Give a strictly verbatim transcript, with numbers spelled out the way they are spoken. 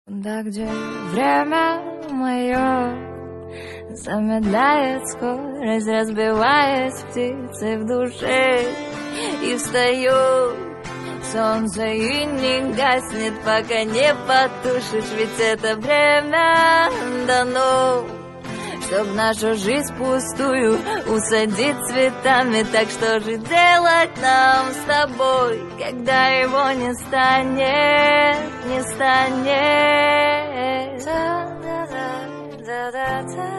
Да где время мое замедляет скорость, разбиваясь птицей в душе, и встаю солнце и не гаснет, пока не потушишь, ведь это время дано, чтоб нашу жизнь пустую усадить цветами. Так что же делать нам с тобой, когда его не станет, не станет?